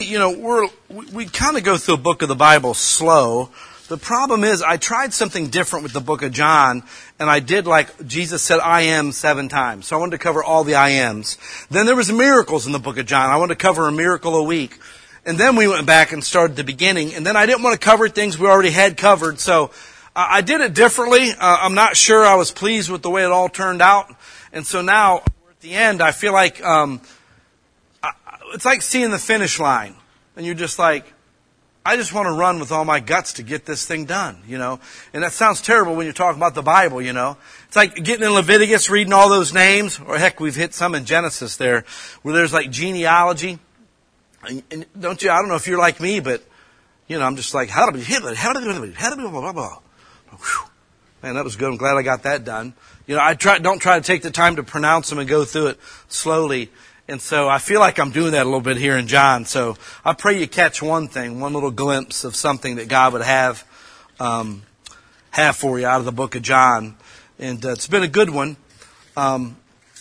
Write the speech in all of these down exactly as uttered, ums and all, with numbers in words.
You know, we're, we, we kind of go through a book of the Bible slow. The problem is I tried something different with the book of John, and I did like Jesus said I am seven times. So I wanted to cover all the I ams. Then there was miracles in the book of John. I wanted to cover a miracle a week. And then we went back and started the beginning. And then I didn't want to cover things we already had covered. So uh, I did it differently. Uh, I'm not sure I was pleased with the way it all turned out. And so now we're at the end. I feel like um, I, it's like seeing the finish line. And you're just like, I just want to run with all my guts to get this thing done, you know. And that sounds terrible when you're talking about the Bible, you know. It's like getting in Leviticus, reading all those names, or heck, we've hit some in Genesis there, where there's like genealogy. And, and don't you, I don't know if you're like me, but, you know, I'm just like, how do we hit it? How do we, how do we, blah, blah, blah. Whew. Man, that was good. I'm glad I got that done. You know, I try, don't try to take the time to pronounce them and go through it slowly. And so I feel like I'm doing that a little bit here in John. So I pray you catch one thing, one little glimpse of something that God would have um, have for you out of the book of John. And uh, it's been a good one. Um,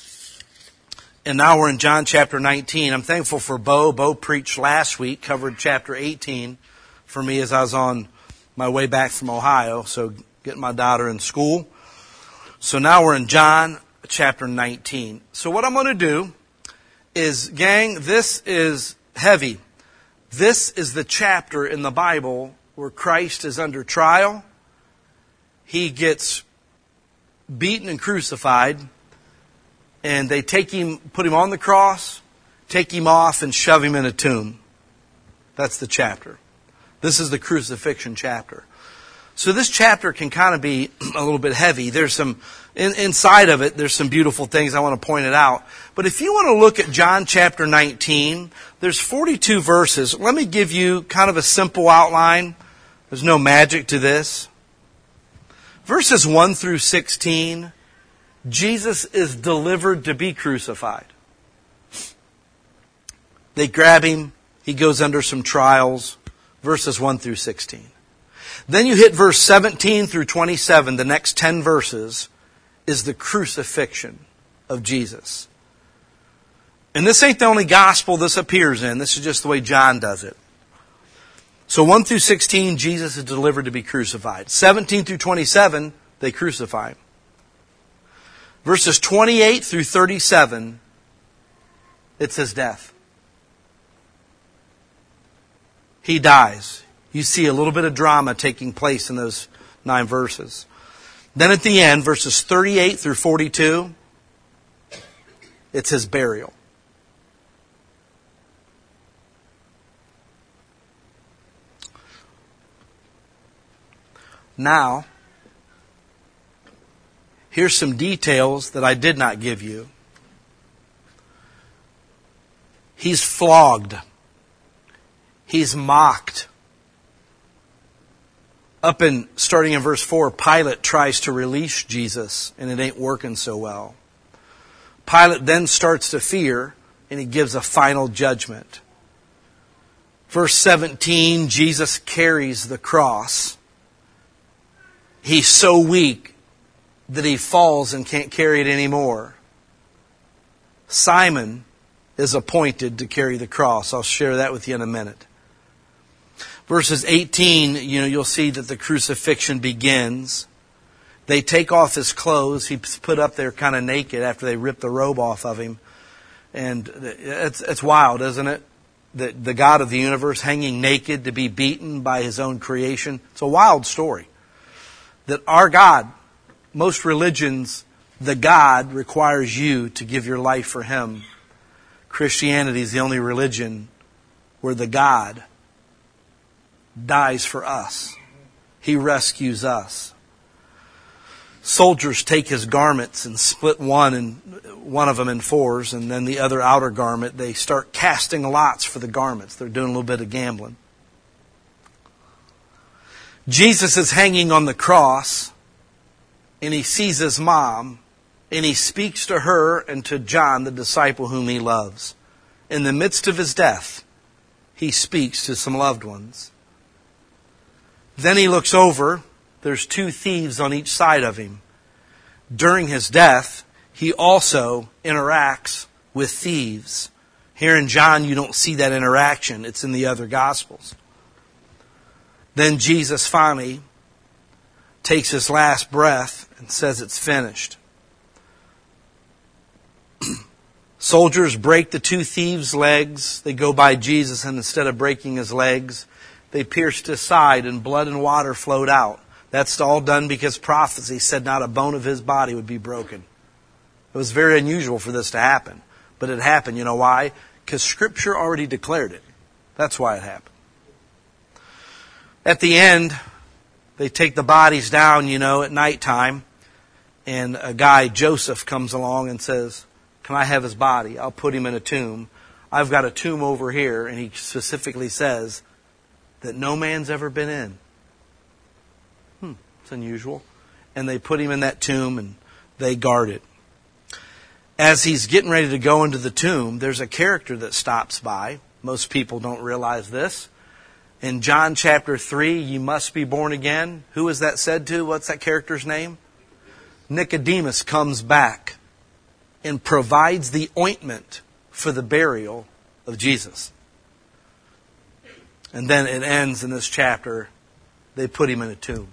and now we're in John chapter nineteen. I'm thankful for Bo. Bo preached last week, covered chapter eighteen for me as I was on my way back from Ohio. So getting my daughter in school. So now we're in John chapter nineteen. So what I'm going to do is, gang, this is heavy. This is the chapter in the Bible where Christ is under trial. He gets beaten and crucified, and they take him, put him on the cross, take him off, and shove him in a tomb. That's the chapter. This is the crucifixion chapter. So this chapter can kind of be a little bit heavy. There's some, in, inside of it, there's some beautiful things. I want to point it out. But if you want to look at John chapter nineteen, there's forty-two verses. Let me give you kind of a simple outline. There's no magic to this. Verses one through sixteen, Jesus is delivered to be crucified. They grab him. He goes under some trials. Verses one through sixteen. Then you hit verse seventeen through twenty-seven, the next ten verses, is the crucifixion of Jesus. And this ain't the only gospel this appears in. This is just the way John does it. So one through sixteen, Jesus is delivered to be crucified. seventeen through twenty-seven, they crucify him. Verses twenty-eight through thirty-seven, it's his death. He dies. You see a little bit of drama taking place in those nine verses. Then at the end, verses thirty-eight through forty-two, it's his burial. Now, here's some details that I did not give you. He's flogged. He's mocked. Up in, starting in verse four, Pilate tries to release Jesus, and it ain't working so well. Pilate then starts to fear, and he gives a final judgment. Verse seventeen, Jesus carries the cross. He's so weak that he falls and can't carry it anymore. Simon is appointed to carry the cross. I'll share that with you in a minute. Verses eighteen, you know, you'll see that the crucifixion begins. They take off his clothes. He's put up there kind of naked after they rip the robe off of him. And it's, it's wild, isn't it? The, the God of the universe hanging naked to be beaten by his own creation. It's a wild story. That our God, most religions, the God requires you to give your life for him. Christianity is the only religion where the God dies for us. He rescues us. Soldiers take his garments and split one and one of them in fours, and then the other outer garment, they start casting lots for the garments. They're doing a little bit of gambling. Jesus is hanging on the cross, and he sees his mom, and he speaks to her and to John, the disciple whom he loves. In the midst of his death, he speaks to some loved ones. Then he looks over. There's two thieves on each side of him. During his death, he also interacts with thieves Here in John, you don't see that interaction. It's in the other Gospels. Then Jesus finally takes his last breath and says it's finished. Soldiers break the two thieves' legs. They go by Jesus, and instead of breaking his legs, they pierced his side, and blood and water flowed out. That's all done because prophecy said not a bone of his body would be broken. It was very unusual for this to happen. But it happened. You know why? Because Scripture already declared it. That's why it happened. At the end, they take the bodies down, you know, at nighttime. And a guy, Joseph, comes along and says, can I have his body? I'll put him in a tomb. I've got a tomb over here. And he specifically says that no man's ever been in. Hmm, it's unusual. And they put him in that tomb and they guard it. As he's getting ready to go into the tomb, there's a character that stops by. Most people don't realize this. In John chapter three, you must be born again. Who is that said to? What's that character's name? Nicodemus comes back and provides the ointment for the burial of Jesus. And then it ends in this chapter, they put him in a tomb.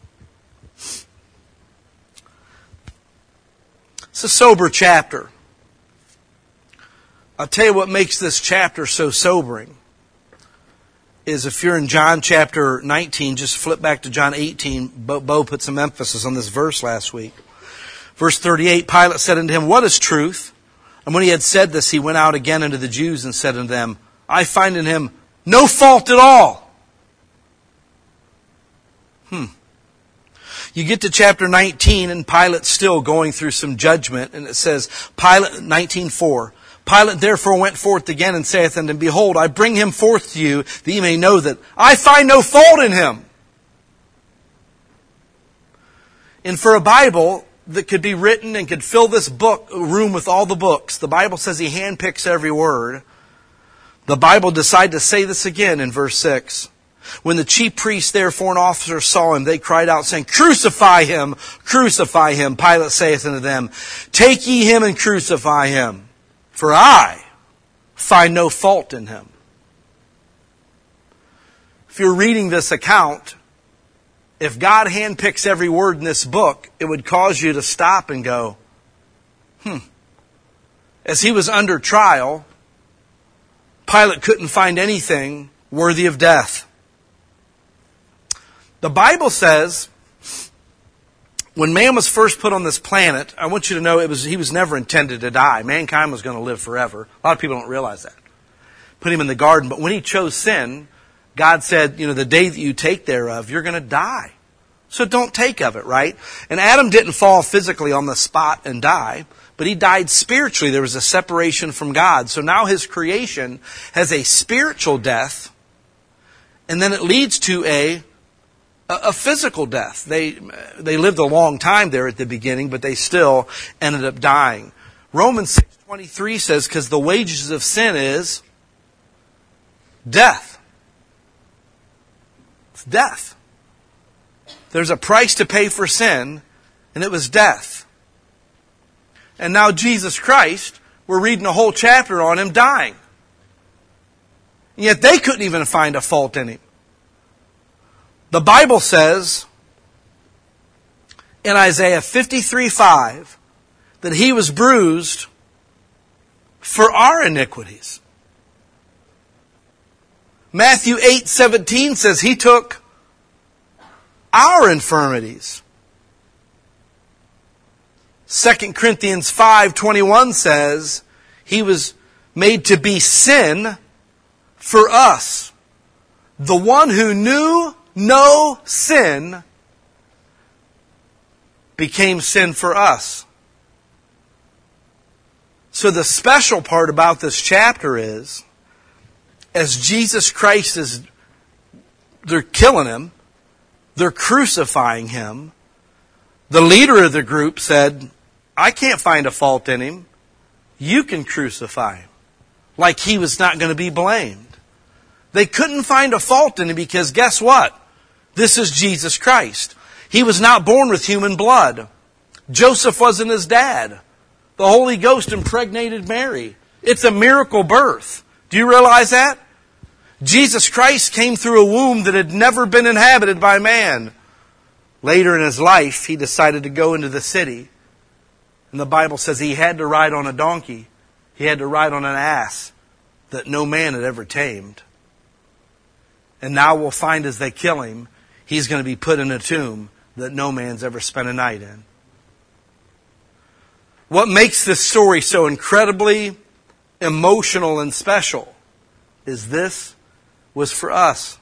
It's a sober chapter. I'll tell you what makes this chapter so sobering is if you're in John chapter nineteen, just flip back to John eighteen. Bo, Bo put some emphasis on this verse last week. Verse thirty-eight, Pilate said unto him, what is truth? And when he had said this, he went out again unto the Jews and said unto them, I find in him no fault at all. Hmm. You get to chapter nineteen and Pilate's still going through some judgment. And it says, Pilate, nineteen four, Pilate therefore went forth again and saith unto him, behold, I bring him forth to you, that ye may know that I find no fault in him. And for a Bible that could be written and could fill this book room with all the books, the Bible says he handpicks every word. The Bible decided to say this again in verse six. When the chief priests therefore and officers saw him, they cried out, saying, crucify him, crucify him. Pilate saith unto them, take ye him and crucify him. For I find no fault in him. If you're reading this account, if God handpicks every word in this book, it would cause you to stop and go, hmm. As he was under trial, Pilate couldn't find anything worthy of death. The Bible says, when man was first put on this planet, I want you to know it was he was never intended to die. Mankind was going to live forever. A lot of people don't realize that. Put him in the garden. But when he chose sin, God said, you know, the day that you take thereof, you're going to die. So don't take of it, right? And Adam didn't fall physically on the spot and die, but he died spiritually. There was a separation from God. So now his creation has a spiritual death, and then it leads to a A physical death. They they lived a long time there at the beginning, but they still ended up dying. Romans six twenty-three says, because the wages of sin is death. It's death. There's a price to pay for sin, and it was death. And now Jesus Christ, we're reading a whole chapter on him dying. And yet they couldn't even find a fault in him. The Bible says in Isaiah fifty-three five that he was bruised for our iniquities. Matthew eight seventeen says he took our infirmities. Second Corinthians five twenty-one says he was made to be sin for us. The one who knew no sin became sin for us. So the special part about this chapter is, as Jesus Christ is, they're killing him, they're crucifying him, the leader of the group said, I can't find a fault in him. You can crucify him. Like he was not going to be blamed. They couldn't find a fault in him because guess what? This is Jesus Christ. He was not born with human blood. Joseph wasn't his dad. The Holy Ghost impregnated Mary. It's a miracle birth. Do you realize that? Jesus Christ came through a womb that had never been inhabited by man. Later in his life, he decided to go into the city. And the Bible says he had to ride on a donkey. He had to ride on an ass that no man had ever tamed. And now we'll find as they kill him, he's going to be put in a tomb that no man's ever spent a night in. What makes this story so incredibly emotional and special is this was for us.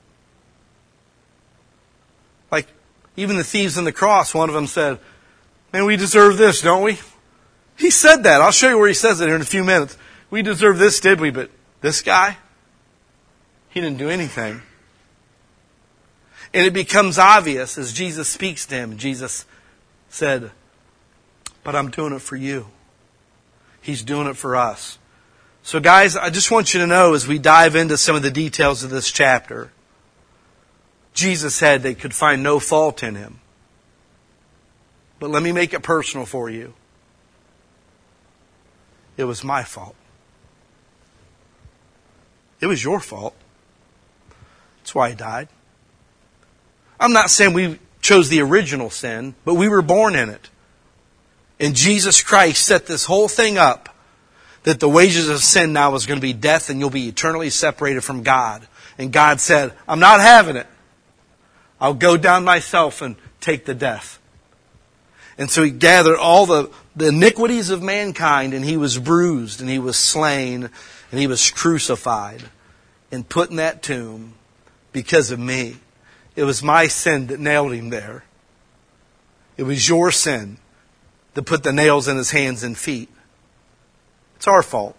Like, even the thieves on the cross, one of them said, man, we deserve this, don't we? He said that. I'll show you where he says it here in a few minutes. We deserve this, did we? But this guy, he didn't do anything. And it becomes obvious as Jesus speaks to him. Jesus said, but I'm doing it for you. He's doing it for us. So guys, I just want you to know as we dive into some of the details of this chapter, Jesus said they could find no fault in him. But let me make it personal for you. It was my fault. It was your fault. That's why he died. I'm not saying we chose the original sin, but we were born in it. And Jesus Christ set this whole thing up that the wages of sin now was going to be death and you'll be eternally separated from God. And God said, I'm not having it. I'll go down myself and take the death. And so he gathered all the, the iniquities of mankind and he was bruised and he was slain and he was crucified and put in that tomb because of me. It was my sin that nailed him there. It was your sin that put the nails in his hands and feet. It's our fault.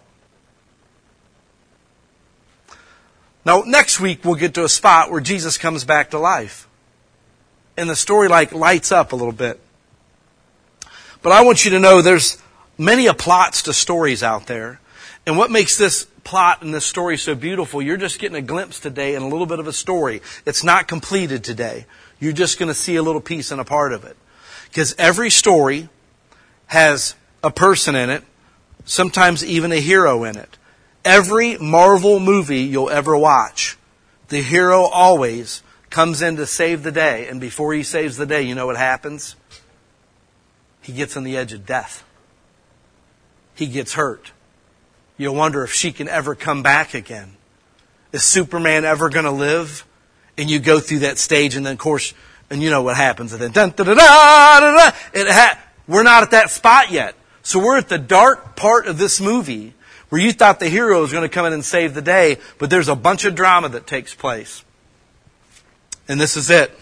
Now, next week we'll get to a spot where Jesus comes back to life. And the story like lights up a little bit. But I want you to know there's many a plots to stories out there. And what makes this plot and this story so beautiful, you're just getting a glimpse today and a little bit of a story. It's not completed today. You're just going to see a little piece and a part of it. Because every story has a person in it, sometimes even a hero in it. Every Marvel movie you'll ever watch, the hero always comes in to save the day. And before he saves the day, you know what happens? He gets on the edge of death. He gets hurt. You'll wonder if she can ever come back again. Is Superman ever going to live? And you go through that stage and then of course, and you know what happens. And then, dun, da, da, da, da, da, it ha- we're not at that spot yet. So we're at the dark part of this movie where you thought the hero was going to come in and save the day, but there's a bunch of drama that takes place. And this is it.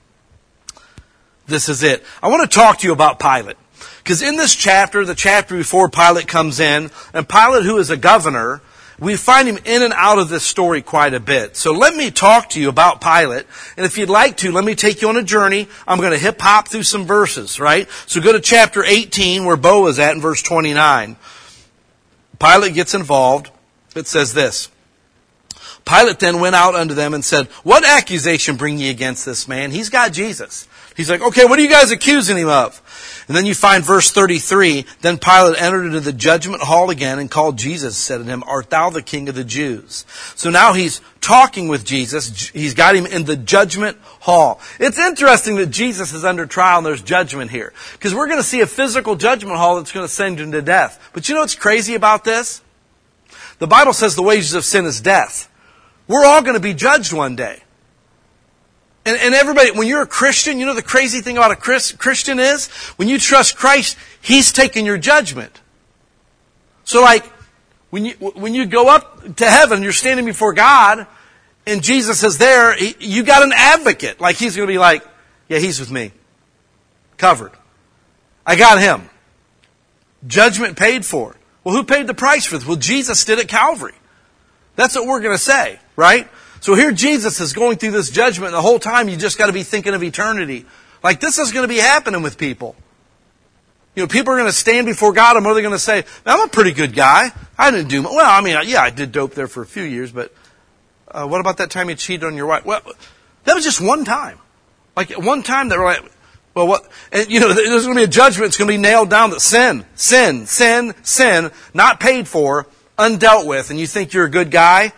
This is it. I want to talk to you about Pilate. Because in this chapter, the chapter before Pilate comes in, and Pilate, who is a governor, we find him in and out of this story quite a bit. So let me talk to you about Pilate. And if you'd like to, let me take you on a journey. I'm going to hip hop through some verses, right? So go to chapter eighteen, where Bo is at in verse twenty-nine. Pilate gets involved. It says this. Pilate then went out unto them and said, what accusation bring ye against this man? He's got Jesus. He's like, okay, what are you guys accusing him of? And then you find verse thirty-three, then Pilate entered into the judgment hall again and called Jesus, said to him, art thou the king of the Jews? So now he's talking with Jesus. He's got him in the judgment hall. It's interesting that Jesus is under trial and there's judgment here. Because we're going to see a physical judgment hall that's going to send him to death. But you know what's crazy about this? The Bible says the wages of sin is death. We're all going to be judged one day. And, and everybody, when you're a Christian, you know the crazy thing about a Chris, Christian is? When you trust Christ, He's taking your judgment. So like, when you, when you go up to heaven, you're standing before God, and Jesus is there, he, you got an advocate. Like He's going to be like, yeah, He's with me. Covered. I got Him. Judgment paid for. Well, who paid the price for this? Well, Jesus did at Calvary. That's what we're going to say, right? So here Jesus is going through this judgment, and the whole time you just got to be thinking of eternity. Like this is going to be happening with people. You know, people are going to stand before God, and what are they going to say? I'm a pretty good guy. I didn't do, well, I mean, yeah, I did dope there for a few years, but uh, what about that time you cheated on your wife? Well, that was just one time. Like one time they were like, well, what, and you know, there's going to be a judgment. It's going to be nailed down that sin, sin, sin, sin, not paid for, undealt with, and you think you're a good guy,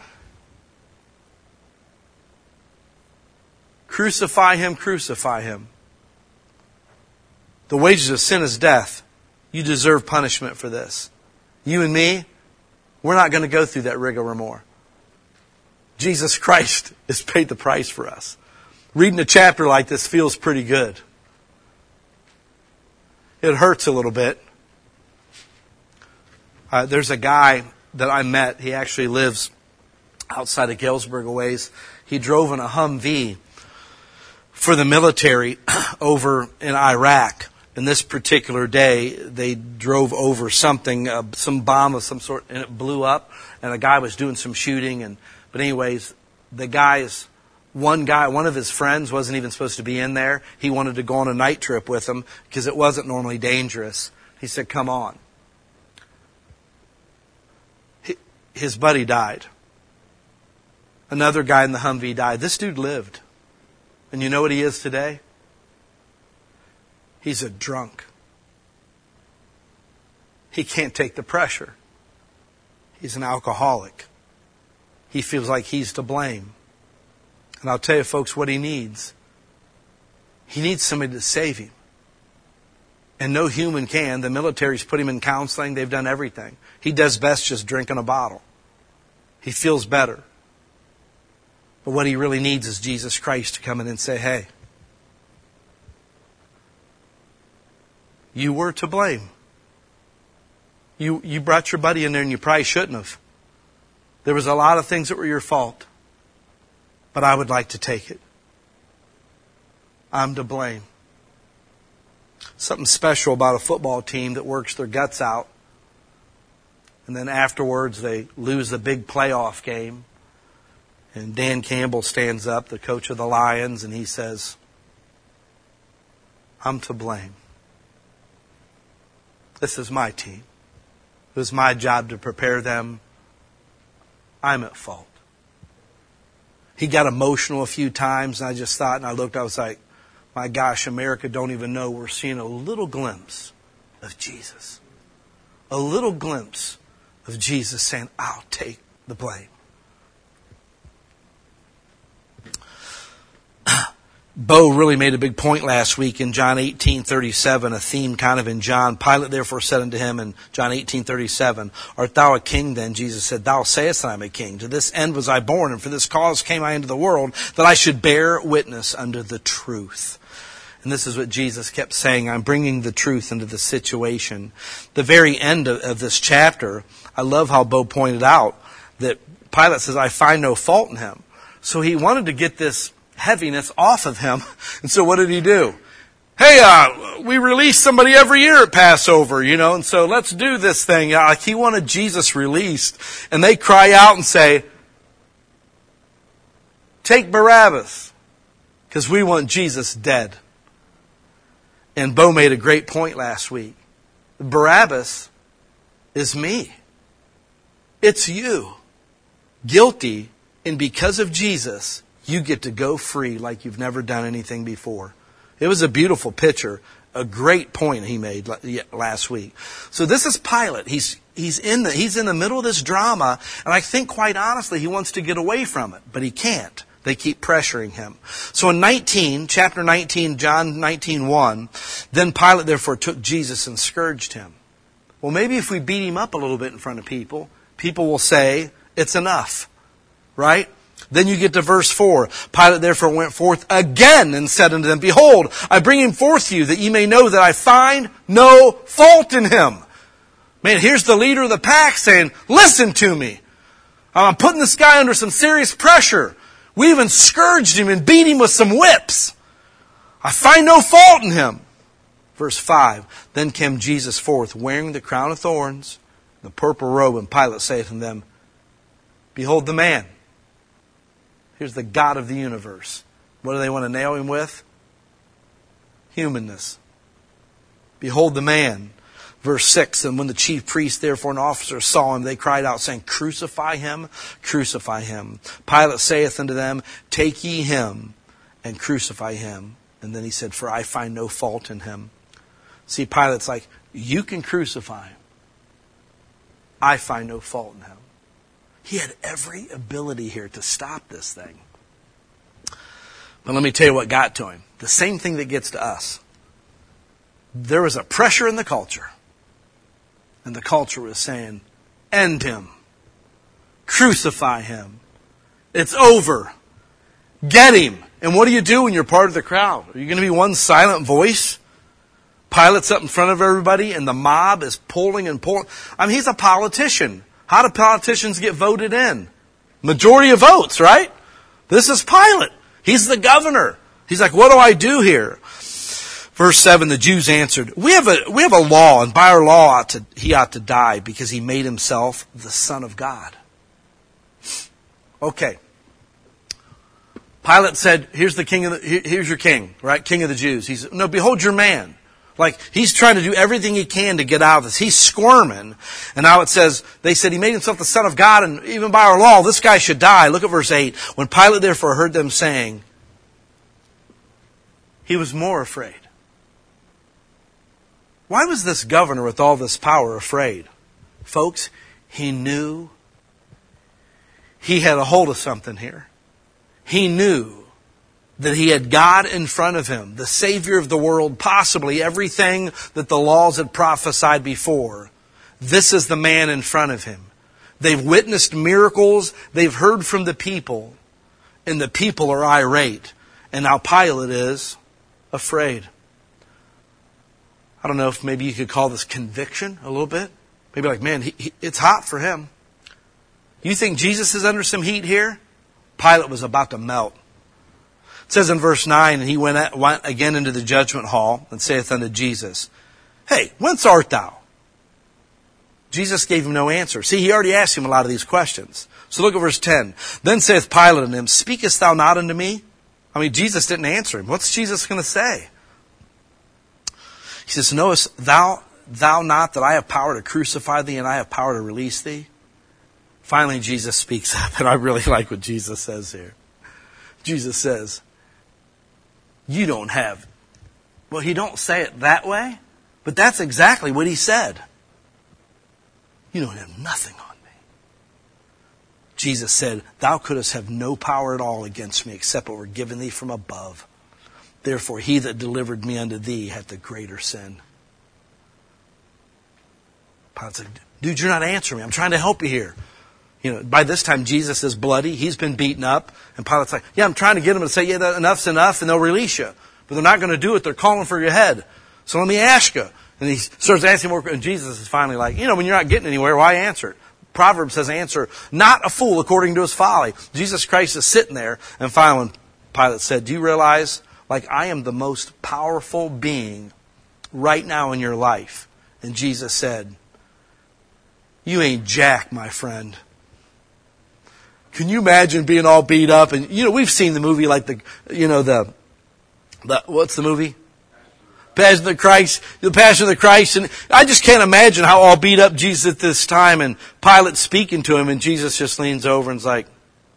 crucify him, crucify him. The wages of sin is death. You deserve punishment for this. You and me, we're not going to go through that rigmarole. Jesus Christ has paid the price for us. Reading a chapter like this feels pretty good. It hurts a little bit. Uh, there's a guy that I met. He actually lives outside of Galesburg a ways. He drove in a Humvee for the military over in Iraq. And this particular day, they drove over something, uh, some bomb of some sort, and it blew up. And a guy was doing some shooting. And but anyways, the guy's one guy, one of his friends, wasn't even supposed to be in there. He wanted to go on a night trip with him because it wasn't normally dangerous. He said, "Come on." His buddy died. Another guy in the Humvee died. This dude lived. And you know what he is today? He's a drunk. He can't take the pressure. He's an alcoholic. He feels like he's to blame. And I'll tell you, folks, what he needs. He needs somebody to save him. And no human can. The military's put him in counseling. They've done everything. He does best just drinking a bottle. He feels better. But what he really needs is Jesus Christ to come in and say, "Hey, you were to blame. You, you brought your buddy in there and you probably shouldn't have. There was a lot of things that were your fault. But I would like to take it. I'm to blame." Something special about a football team that works their guts out. And then afterwards they lose the big playoff game. And Dan Campbell stands up, the coach of the Lions, and he says, "I'm to blame. This is my team. It was my job to prepare them. I'm at fault." He got emotional a few times, and I just thought, and I looked, I was like, my gosh, America don't even know we're seeing a little glimpse of Jesus. A little glimpse of Jesus saying, "I'll take the blame." Bo really made a big point last week in John eighteen thirty-seven, a theme kind of in John. Pilate therefore said unto him in John eighteen thirty-seven, "Art thou a king then?" Jesus said, "Thou sayest I am a king. To this end was I born, and for this cause came I into the world, that I should bear witness unto the truth." And this is what Jesus kept saying, I'm bringing the truth into the situation. The very end of, of this chapter, I love how Bo pointed out that Pilate says, "I find no fault in him." So he wanted to get this heaviness off of him. And so what did he do? Hey, uh, we release somebody every year at Passover, you know, and so let's do this thing. Like he wanted Jesus released. And they cry out and say, "Take Barabbas, because we want Jesus dead." And Bo made a great point last week. Barabbas is me. It's you. Guilty, and because of Jesus, you get to go free like you've never done anything before. It was a beautiful picture, a great point he made last week. So this is Pilate. He's he's in the he's in the middle of this drama, and I think quite honestly he wants to get away from it, but he can't. They keep pressuring him. So in nineteen, chapter nineteen, John nineteen one, then Pilate therefore took Jesus and scourged him. Well, maybe if we beat him up a little bit in front of people, people will say it's enough, right? Then you get to verse four. Pilate therefore went forth again and said unto them, "Behold, I bring him forth to you, that ye may know that I find no fault in him." Man, here's the leader of the pack saying, "Listen to me. I'm putting this guy under some serious pressure. We even scourged him and beat him with some whips. I find no fault in him." Verse five, then came Jesus forth, wearing the crown of thorns, the purple robe, and Pilate saith unto them, "Behold the man." Here's the God of the universe. What do they want to nail him with? Humanness. "Behold the man." Verse six, and when the chief priest therefore and officers saw him, they cried out, saying, "Crucify him, crucify him." Pilate saith unto them, "Take ye him, and crucify him." And then he said, "For I find no fault in him." See, Pilate's like, you can crucify him. I find no fault in him. He had every ability here to stop this thing. But let me tell you what got to him. The same thing that gets to us. There was a pressure in the culture. And the culture was saying, end him. Crucify him. It's over. Get him. And what do you do when you're part of the crowd? Are you going to be one silent voice? Pilate's up in front of everybody and the mob is pulling and pulling. I mean, he's a politician. How do politicians get voted in? Majority of votes, right? This is Pilate. He's the governor. He's like, what do I do here? Verse seven, the Jews answered, we have a, we have a law, and by our law ought to, he ought to die because he made himself the Son of God. Okay. Pilate said, here's the king of the, here's your king, right? King of the Jews. He's, no, behold your man. Like, he's trying to do everything he can to get out of this. He's squirming. And now it says, they said he made himself the Son of God, and even by our law, this guy should die. Look at verse eight. When Pilate therefore heard them saying, he was more afraid. Why was this governor with all this power afraid? Folks, he knew he had a hold of something here. He knew that he had God in front of him, the Savior of the world, possibly everything that the laws had prophesied before. This is the man in front of him. They've witnessed miracles, they've heard from the people, and the people are irate. And now Pilate is afraid. I don't know if maybe you could call this conviction a little bit. Maybe like, man, he, he, it's hot for him. You think Jesus is under some heat here? Pilate was about to melt. It says in verse nine, and he went, at, went again into the judgment hall and saith unto Jesus, hey, whence art thou? Jesus gave him no answer. See, he already asked him a lot of these questions. So look at verse ten. Then saith Pilate unto him, speakest thou not unto me? I mean, Jesus didn't answer him. What's Jesus going to say? He says, knowest thou, thou not that I have power to crucify thee and I have power to release thee? Finally, Jesus speaks up, and I really like what Jesus says here. Jesus says, you don't have, well, he don't say it that way, but that's exactly what he said. You don't have nothing on me. Jesus said, thou couldst have no power at all against me except what were given thee from above. Therefore, he that delivered me unto thee hath the greater sin. Pilate said, dude, you're not answering me. I'm trying to help you here. You know, by this time, Jesus is bloody. He's been beaten up. And Pilate's like, yeah, I'm trying to get him to say, yeah, enough's enough, and they'll release you. But they're not going to do it. They're calling for your head. So let me ask you. And he starts asking more. And Jesus is finally like, you know, when you're not getting anywhere, why answer it? Proverbs says, answer, not a fool according to his folly. Jesus Christ is sitting there. And finally, when Pilate said, do you realize, like, I am the most powerful being right now in your life? And Jesus said, you ain't jack, my friend. Can you imagine being all beat up? And, you know, we've seen the movie like the, you know, the, the what's the movie? Passion of the Christ, the Passion of the Christ. And I just can't imagine how all beat up Jesus at this time, and Pilate speaking to him, and Jesus just leans over and is like,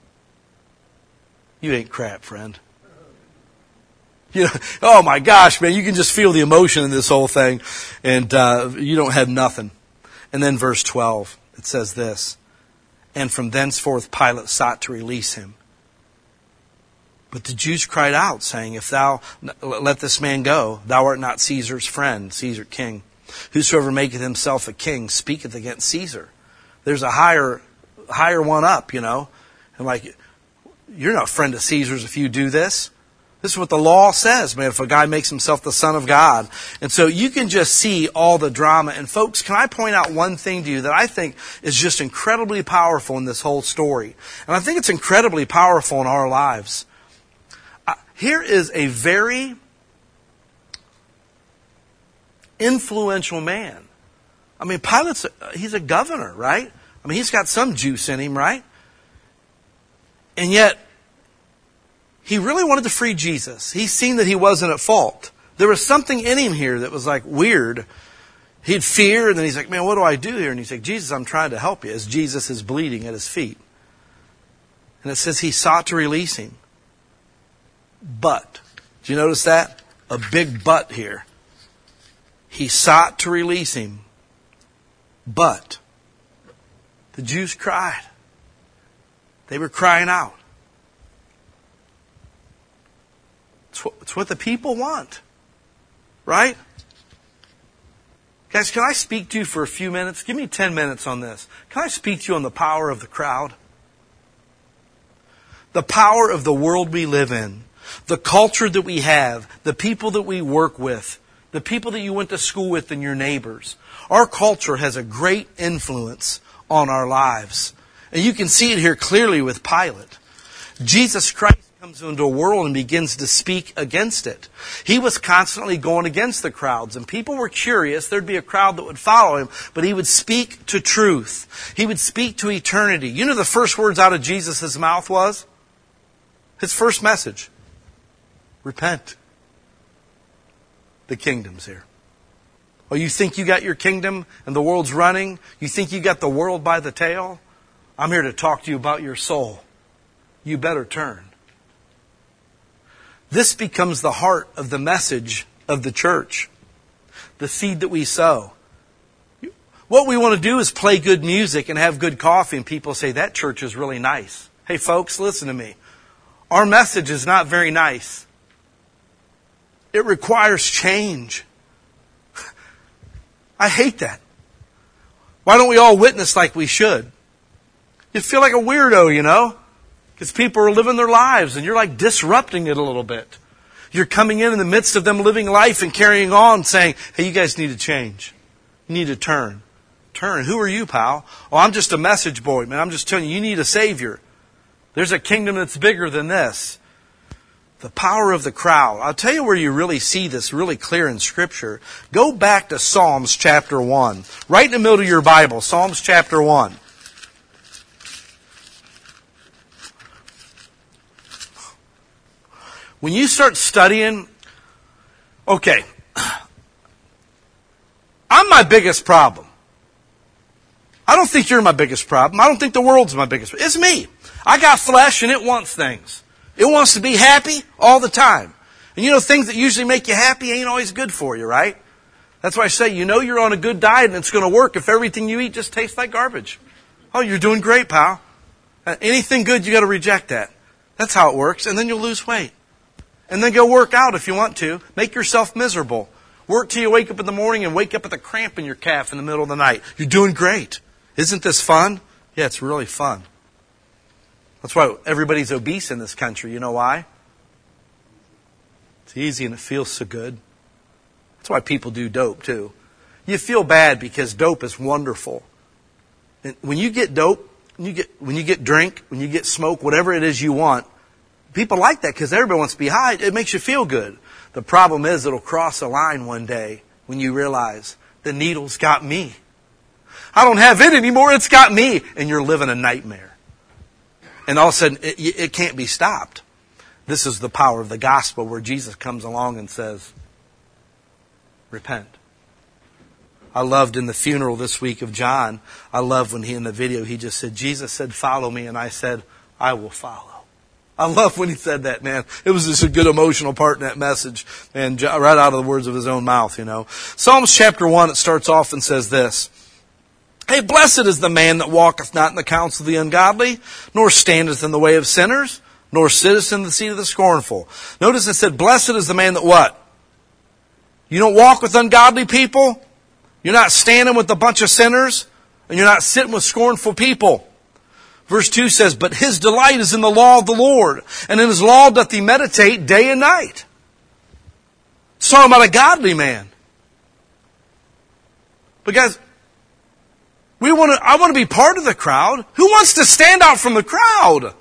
you ain't crap, friend. You know, oh my gosh, man, you can just feel the emotion in this whole thing, and uh, you don't have nothing. And then verse twelve, it says this, and from thenceforth Pilate sought to release him. But the Jews cried out, saying, if thou let this man go, thou art not Caesar's friend, Caesar king. Whosoever maketh himself a king speaketh against Caesar. There's a higher, higher one up, you know. And like, you're not a friend of Caesar's if you do this. This is what the law says, man, if a guy makes himself the Son of God. And so you can just see all the drama. And folks, can I point out one thing to you that I think is just incredibly powerful in this whole story? And I think it's incredibly powerful in our lives. Uh, here is a very influential man. I mean, Pilate's, a, he's a governor, right? I mean, he's got some juice in him, right? And yet, he really wanted to free Jesus. He's seen that he wasn't at fault. There was something in him here that was like weird. He'd fear, and then he's like, man, what do I do here? And he's like, Jesus, I'm trying to help you, as Jesus is bleeding at his feet. And it says he sought to release him. But, do you notice that? A big but here. He sought to release him. But, The Jews cried. They were crying out. It's what, it's what the people want. Right? Guys, can I speak to you for a few minutes? Give me ten minutes on this. Can I speak to you on the power of the crowd? The power of the world we live in. The culture that we have. The people that we work with. The people that you went to school with and your neighbors. Our culture has a great influence on our lives. And you can see it here clearly with Pilate. Jesus Christ comes into a world and begins to speak against it. He was constantly going against the crowds, and people were curious. There'd be a crowd that would follow him, but he would speak to truth. He would speak to eternity. You know the first words out of Jesus' mouth was? His first message. Repent. The kingdom's here. Oh, you think you got your kingdom and the world's running? You think you got the world by the tail? I'm here to talk to you about your soul. You better turn. This becomes the heart of the message of the church. The seed that we sow. What we want to do is play good music and have good coffee, and people say, that church is really nice. Hey folks, listen to me. Our message is not very nice. It requires change. I hate that. Why don't we all witness like we should? You feel like a weirdo, you know? Because people are living their lives and you're like disrupting it a little bit. You're coming in in the midst of them living life and carrying on saying, hey, you guys need to change. You need to turn. Turn. Who are you, pal? Oh, I'm just a message boy, man. I'm just telling you, you need a Savior. There's a kingdom that's bigger than this. The power of the crowd. I'll tell you where you really see this really clear in Scripture. Go back to Psalms chapter one. Right in the middle of your Bible, Psalms chapter one. When you start studying, okay, I'm my biggest problem. I don't think you're my biggest problem. I don't think the world's my biggest problem. It's me. I got flesh and it wants things. It wants to be happy all the time. And you know, things that usually make you happy ain't always good for you, right? That's why I say, you know you're on a good diet and it's going to work if everything you eat just tastes like garbage. Oh, you're doing great, pal. Uh, anything good, you got to reject that. That's how it works. And then you'll lose weight. And then go work out if you want to. Make yourself miserable. Work till you wake up in the morning and wake up with a cramp in your calf in the middle of the night. You're doing great. Isn't this fun? Yeah, it's really fun. That's why everybody's obese in this country. You know why? It's easy and it feels so good. That's why people do dope too. You feel bad because dope is wonderful. And when you get dope, when you get, when you get drink, when you get smoke, whatever it is you want, people like that because everybody wants to be high. It makes you feel good. The problem is it'll cross a line one day when you realize the needle's got me. I don't have it anymore. It's got me. And you're living a nightmare. And all of a sudden, it, it can't be stopped. This is the power of the gospel where Jesus comes along and says, repent. I loved in the funeral this week of John, I loved when he in the video, he just said, Jesus said, follow me. And I said, I will follow. I love when he said that, man. It was just a good emotional part in that message. And right out of the words of his own mouth, you know. Psalms chapter one, it starts off and says this. Hey, blessed is the man that walketh not in the counsel of the ungodly, nor standeth in the way of sinners, nor sitteth in the seat of the scornful. Notice it said, blessed is the man that what? You don't walk with ungodly people. You're not standing with a bunch of sinners, and you're not sitting with scornful people. Verse two says, but his delight is in the law of the Lord, and in his law doth he meditate day and night. It's talking about a godly man. But guys, we want to, I want to be part of the crowd. Who wants to stand out from the crowd?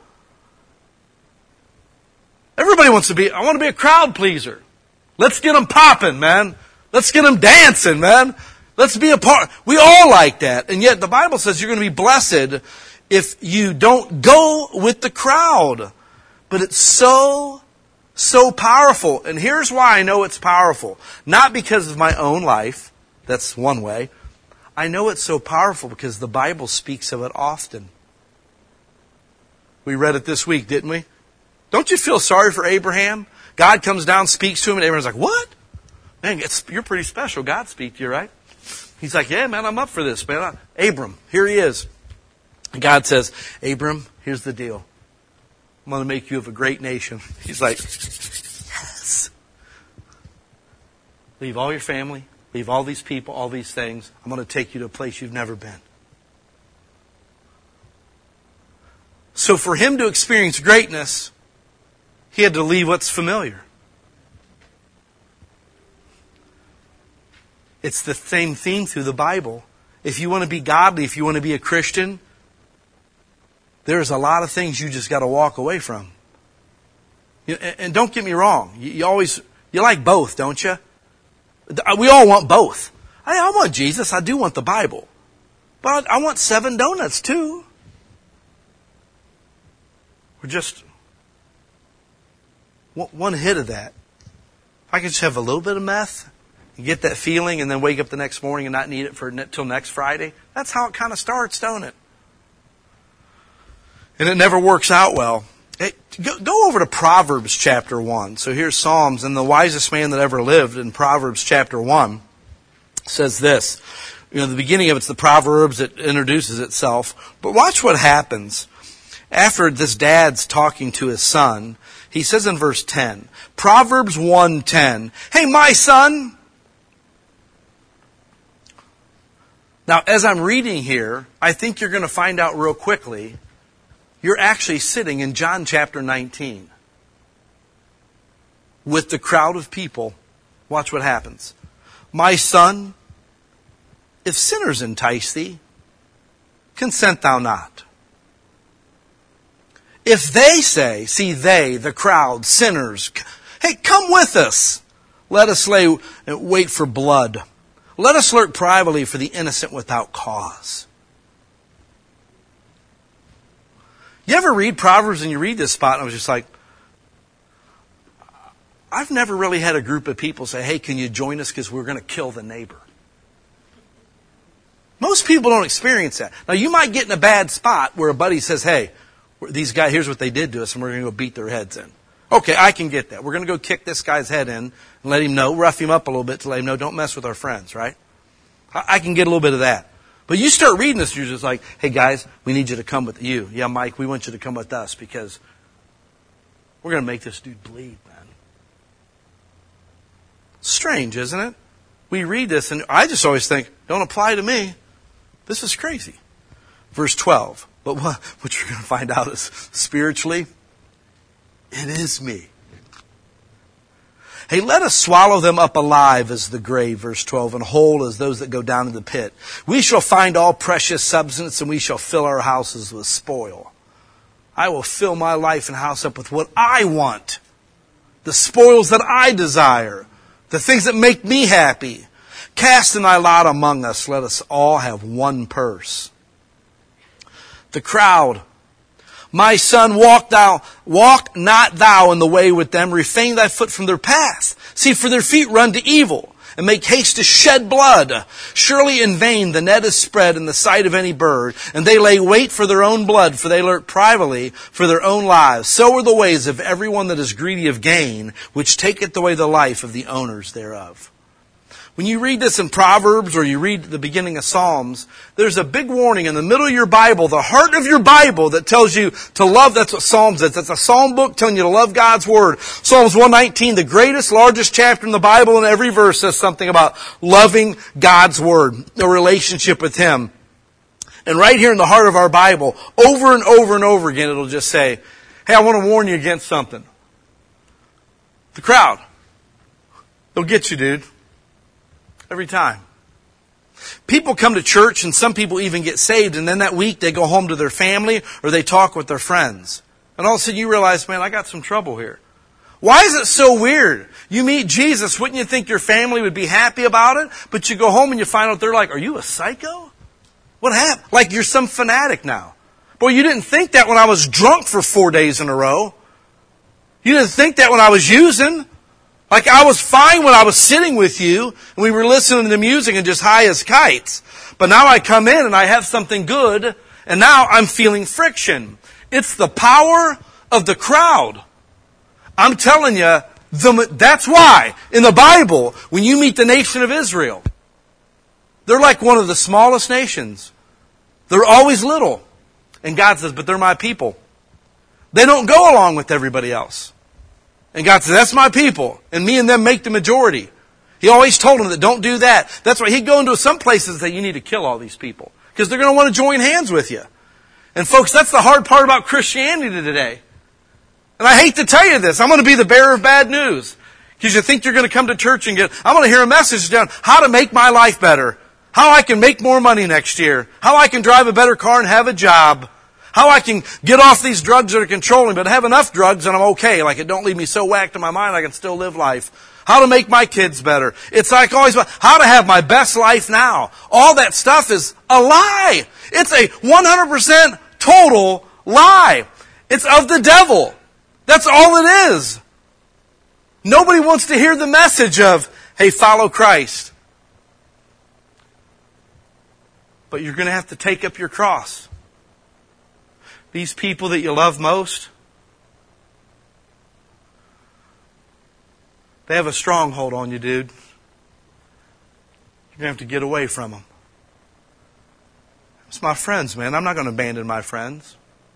Everybody wants to be, I want to be a crowd pleaser. Let's get them popping, man. Let's get them dancing, man. Let's be a part. We all like that. And yet the Bible says you're going to be blessed if you don't go with the crowd. But it's so, so powerful. And here's why I know it's powerful. Not because of my own life. That's one way. I know it's so powerful because the Bible speaks of it often. We read it this week, didn't we? Don't you feel sorry for Abraham? God comes down, speaks to him, and Abraham's like, what? Man, it's, you're pretty special. God speak to you, right? He's like, yeah, man, I'm up for this, man. Abram, here he is. God says, Abram, here's the deal. I'm going to make you of a great nation. He's like, yes. Leave all your family, leave all these people, all these things. I'm going to take you to a place you've never been. So for him to experience greatness, he had to leave what's familiar. It's the same theme through the Bible. If you want to be godly, if you want to be a Christian, there's a lot of things you just got to walk away from. And don't get me wrong. You always, you like both, don't you? We all want both. I, I want Jesus. I do want the Bible. But I want seven donuts too. We're just one hit of that. If I could just have a little bit of meth and get that feeling and then wake up the next morning and not need it for until next Friday. That's how it kind of starts, don't it? And it never works out well. Hey, go, go over to Proverbs chapter one. So here's Psalms, and the wisest man that ever lived in Proverbs chapter one says this. You know, the beginning of it's the Proverbs, it introduces itself. But watch what happens. After this dad's talking to his son, he says in verse ten, Proverbs one ten, hey, my son. Now, as I'm reading here, I think you're going to find out real quickly you're actually sitting in John chapter nineteen with the crowd of people. Watch what happens. My son, if sinners entice thee, consent thou not. If they say, see they, the crowd, sinners, hey, come with us. Let us lay, wait for blood. Let us lurk privately for the innocent without cause. You ever read Proverbs and you read this spot and I was just like, I've never really had a group of people say, hey, can you join us because we're going to kill the neighbor. Most people don't experience that. Now you might get in a bad spot where a buddy says, hey, these guys, here's what they did to us and we're going to go beat their heads in. Okay, I can get that. We're going to go kick this guy's head in and let him know, rough him up a little bit to let him know, don't mess with our friends, right? I can get a little bit of that. But you start reading this, you're just like, hey guys, we need you to come with you. Yeah, Mike, we want you to come with us because we're going to make this dude bleed, man. Strange, isn't it? We read this and I just always think, don't apply to me. This is crazy. Verse twelve. But what, what you're going to find out is spiritually, it is me. Hey, let us swallow them up alive as the grave, verse twelve, and whole as those that go down in the pit. We shall find all precious substance, and we shall fill our houses with spoil. I will fill my life and house up with what I want. The spoils that I desire. The things that make me happy. Cast in thy lot among us. Let us all have one purse. The crowd. My son, walk thou, walk not thou in the way with them, refrain thy foot from their path. See, for their feet run to evil, and make haste to shed blood. Surely in vain the net is spread in the sight of any bird, and they lay wait for their own blood, for they lurk privately for their own lives. So are the ways of everyone that is greedy of gain, which taketh away the life of the owners thereof. When you read this in Proverbs or you read the beginning of Psalms, there's a big warning in the middle of your Bible, the heart of your Bible, that tells you to love. That's what Psalms is. That's a psalm book telling you to love God's Word. Psalms one nineteen, the greatest, largest chapter in the Bible, and every verse says something about loving God's Word, a relationship with Him. And right here in the heart of our Bible, over and over and over again, it'll just say, hey, I want to warn you against something. The crowd. They'll get you, dude. Every time. People come to church and some people even get saved, and then that week they go home to their family or they talk with their friends. And all of a sudden you realize, man, I got some trouble here. Why is it so weird? You meet Jesus, wouldn't you think your family would be happy about it? But you go home and you find out they're like, are you a psycho? What happened? Like you're some fanatic now. Boy, you didn't think that when I was drunk for four days in a row. You didn't think that when I was using. Like I was fine when I was sitting with you and we were listening to music and just high as kites. But now I come in and I have something good and now I'm feeling friction. It's the power of the crowd. I'm telling you, the, that's why in the Bible, when you meet the nation of Israel, they're like one of the smallest nations. They're always little. And God says, but they're my people. They don't go along with everybody else. And God says, that's my people. And me and them make the majority. He always told them that don't do that. That's why he'd go into some places and say, you need to kill all these people. Because they're going to want to join hands with you. And folks, that's the hard part about Christianity today. And I hate to tell you this. I'm going to be the bearer of bad news. Because you think you're going to come to church and get, I'm going to hear a message down, how to make my life better. How I can make more money next year. How I can drive a better car and have a job. How I can get off these drugs that are controlling, but have enough drugs and I'm okay. Like it don't leave me so whacked in my mind I can still live life. How to make my kids better. It's like always, how to have my best life now. All that stuff is a lie. It's a one hundred percent total lie. It's of the devil. That's all it is. Nobody wants to hear the message of, hey, follow Christ. But you're going to have to take up your cross. These people that you love most, they have a stronghold on you, dude. You're going to have to get away from them. It's my friends, man. I'm not going to abandon my friends.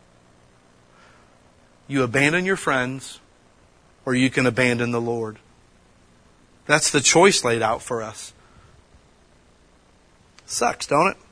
You abandon your friends, or you can abandon the Lord. That's the choice laid out for us. Sucks, don't it?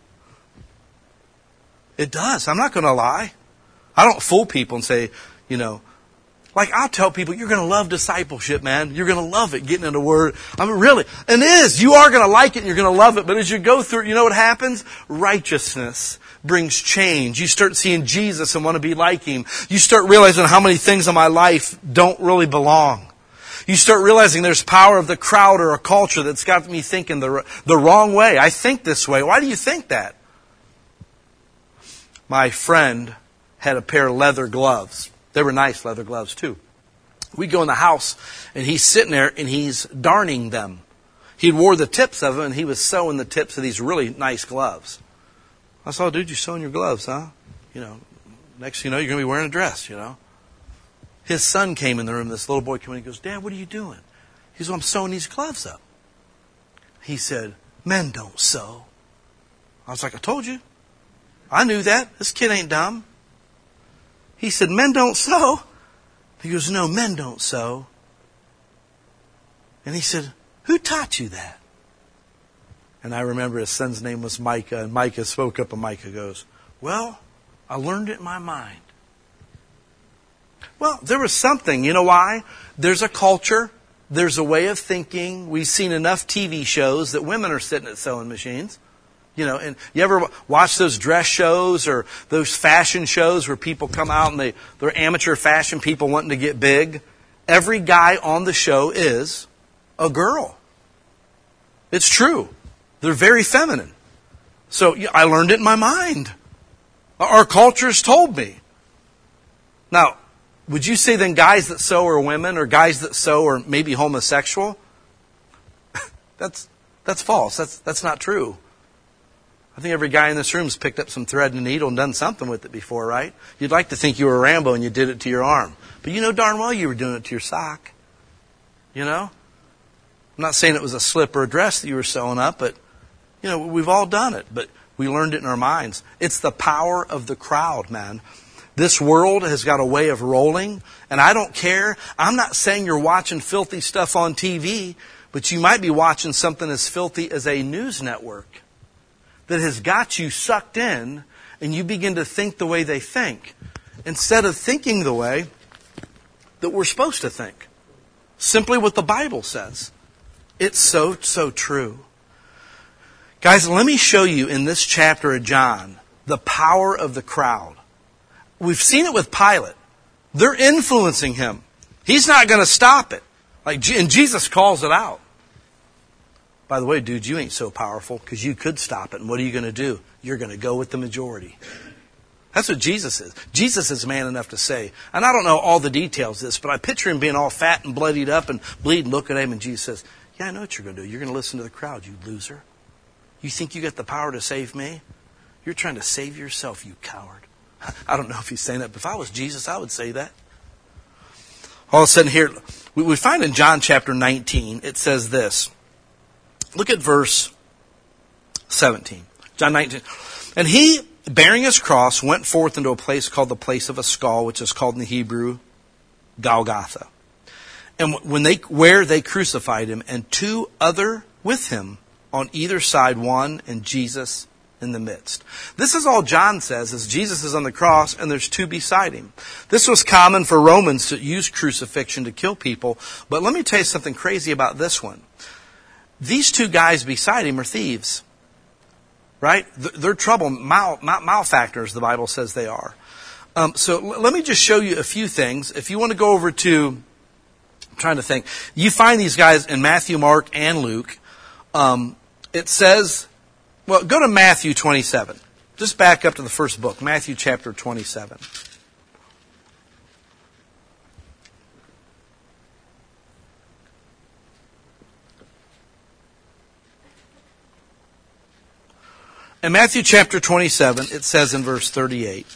It does. I'm not going to lie. I don't fool people and say, you know, like I'll tell people, you're going to love discipleship, man. You're going to love it, getting into the Word. I mean, really. And it is. You are going to like it and you're going to love it. But as you go through it, you know what happens? Righteousness brings change. You start seeing Jesus and want to be like Him. You start realizing how many things in my life don't really belong. You start realizing there's power of the crowd or a culture that's got me thinking the, the wrong way. I think this way. Why do you think that? My friend had a pair of leather gloves. They were nice leather gloves too. We go in the house and he's sitting there and he's darning them. He'd wore the tips of them and he was sewing the tips of these really nice gloves. I saw, dude, you're sewing your gloves, huh? You know, next thing you know, you're going to be wearing a dress, you know. His son came in the room. This little boy came in and he goes, Dad, what are you doing? He said, well, I'm sewing these gloves up. He said, men don't sew. I was like, I told you. I knew that. This kid ain't dumb. He said, men don't sew. He goes, no, men don't sew. And he said, who taught you that? And I remember his son's name was Micah. And Micah spoke up and Micah goes, well, I learned it in my mind. Well, there was something. You know why? There's a culture. There's a way of thinking. We've seen enough T V shows that women are sitting at sewing machines. You know, and you ever watch those dress shows or those fashion shows where people come out and they, they're amateur fashion people wanting to get big? Every guy on the show is a girl. It's true. They're very feminine. So yeah, I learned it in my mind. Our culture's told me. Now, would you say then guys that sew are women or guys that sew are maybe homosexual? that's that's false. That's that's not true. I think every guy in this room has picked up some thread and a needle and done something with it before, right? You'd like to think you were Rambo and you did it to your arm. But you know darn well you were doing it to your sock. You know? I'm not saying it was a slip or a dress that you were sewing up, but, you know, we've all done it. But we learned it in our minds. It's the power of the crowd, man. This world has got a way of rolling, and I don't care. I'm not saying you're watching filthy stuff on T V, but you might be watching something as filthy as a news network that has got you sucked in, and you begin to think the way they think, instead of thinking the way that we're supposed to think. Simply what the Bible says. It's so, so true. Guys, let me show you in this chapter of John the power of the crowd. We've seen it with Pilate. They're influencing him. He's not going to stop it. Like, and Jesus calls it out. By the way, dude, you ain't so powerful because you could stop it. And what are you going to do? You're going to go with the majority. That's what Jesus is. Jesus is man enough to say, and I don't know all the details of this, but I picture him being all fat and bloodied up and bleeding. Look at him, and Jesus says, yeah, I know what you're going to do. You're going to listen to the crowd, you loser. You think you got the power to save me? You're trying to save yourself, you coward. I don't know if he's saying that, but if I was Jesus, I would say that. All of a sudden here, we find in John chapter nineteen, it says this. Look at verse seventeen. John nineteen. And he bearing his cross, went forth into a place called the place of a skull, which is called in the Hebrew Golgotha. And when they, where they crucified him, and two other with him on either side, one and Jesus in the midst. This is all John says, is Jesus is on the cross and there's two beside him. This was common for Romans to use crucifixion to kill people. But let me tell you something crazy about this one. These two guys beside him are thieves. Right? They're trouble, mal, mal, malefactors, the Bible says they are. Um, so l- let me just show you a few things. If you want to go over to, I'm trying to think, you find these guys in Matthew, Mark, and Luke. Um, it says, well, go to Matthew twenty-seven. Just back up to the first book, Matthew chapter twenty-seven. In Matthew chapter twenty-seven, it says in verse thirty-eight,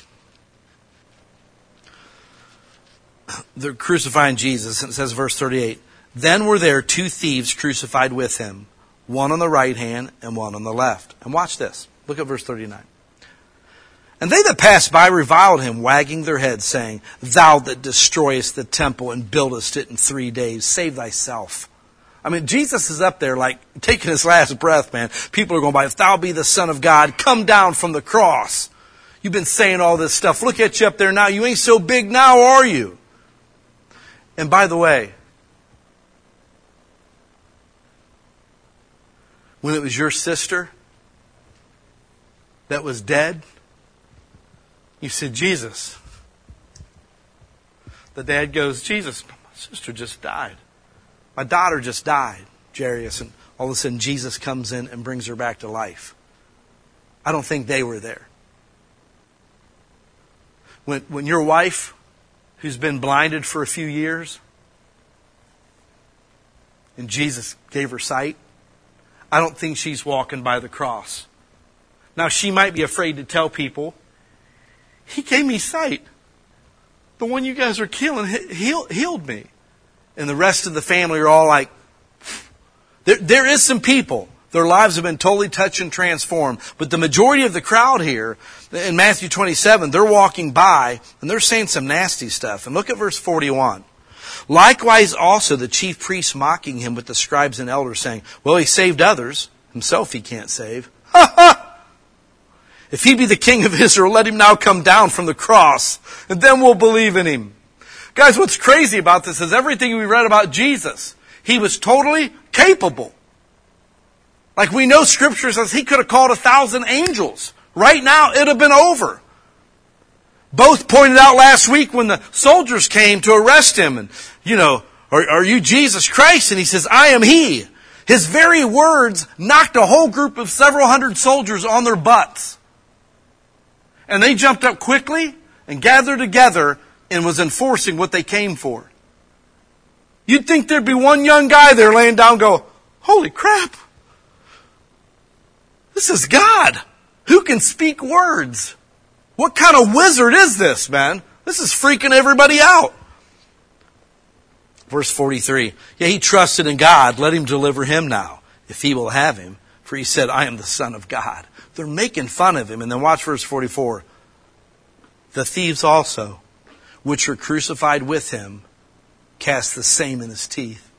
they're crucifying Jesus, and it says verse thirty-eight, then were there two thieves crucified with him, one on the right hand and one on the left. And watch this. Look at verse thirty-nine. And they that passed by reviled him, wagging their heads, saying, thou that destroyest the temple and buildest it in three days, save thyself. I mean, Jesus is up there like taking his last breath, man. People are going by, if thou be the Son of God, come down from the cross. You've been saying all this stuff. Look at you up there now. You ain't so big now, are you? And by the way, when it was your sister that was dead, you said, Jesus. The dad goes, Jesus, my sister just died. My daughter just died, Jairus, and all of a sudden Jesus comes in and brings her back to life. I don't think they were there. When, when your wife, who's been blinded for a few years, and Jesus gave her sight, I don't think she's walking by the cross. Now, she might be afraid to tell people, he gave me sight. The one you guys are killing healed, healed me. And the rest of the family are all like, there, there is some people, their lives have been totally touched and transformed. But the majority of the crowd here, in Matthew twenty-seven, they're walking by and they're saying some nasty stuff. And look at verse forty-one. Likewise also the chief priests mocking him with the scribes and elders, saying, well, he saved others, himself he can't save. Ha ha! If he be the king of Israel, let him now come down from the cross, and then we'll believe in him. Guys, what's crazy about this is everything we read about Jesus, he was totally capable. Like we know Scripture says he could have called a thousand angels. Right now, it would have been over. Both pointed out last week when the soldiers came to arrest him. And, you know, are, are you Jesus Christ? And he says, I am he. His very words knocked a whole group of several hundred soldiers on their butts. And they jumped up quickly and gathered together and was enforcing what they came for. You'd think there'd be one young guy there laying down and go, holy crap. This is God who can speak words. What kind of wizard is this, man? This is freaking everybody out. Verse forty-three. Yeah, he trusted in God. Let him deliver him now, if he will have him. For he said, I am the Son of God. They're making fun of him. And then watch verse forty-four. The thieves also, which were crucified with him, cast the same in his teeth.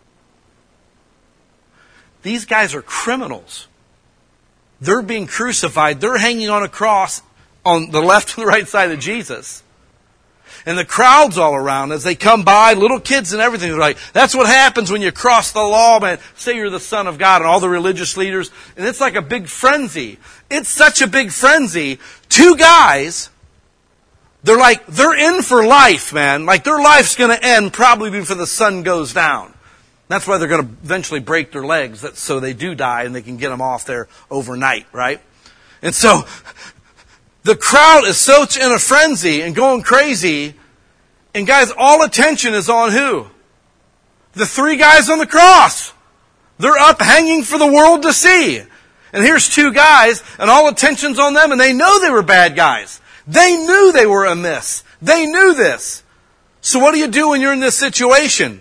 These guys are criminals. They're being crucified. They're hanging on a cross on the left and the right side of Jesus. And the crowds all around as they come by, little kids and everything, they're like, that's what happens when you cross the law, man. Say you're the Son of God, and all the religious leaders. And it's like a big frenzy. It's such a big frenzy. Two guys, they're like, they're in for life, man. Like their life's going to end probably before the sun goes down. That's why they're going to eventually break their legs, so they do die and they can get them off there overnight, right? And so the crowd is so in a frenzy and going crazy. And guys, all attention is on who? The three guys on the cross. They're up hanging for the world to see. And here's two guys, and all attention's on them, and they know they were bad guys. They knew they were amiss. They knew this. So what do you do when you're in this situation?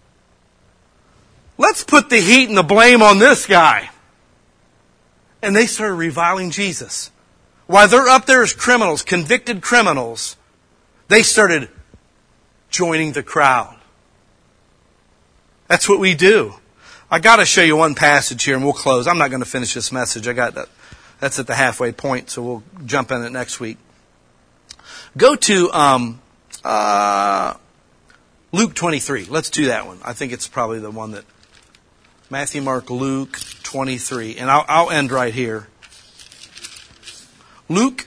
Let's put the heat and the blame on this guy. And they started reviling Jesus. while they're up there as criminals, convicted criminals, they started joining the crowd. That's what we do. I got to show you one passage here and we'll close. I'm not going to finish this message. I got that. That's at the halfway point, so we'll jump in it next week. Go to um, uh, Luke twenty-three. Let's do that one. I think it's probably the one that Matthew, Mark, Luke twenty-three. And I'll, I'll end right here. Luke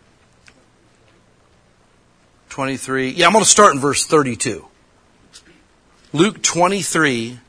twenty-three. Yeah, I'm going to start in verse thirty-two. Luke twenty-three.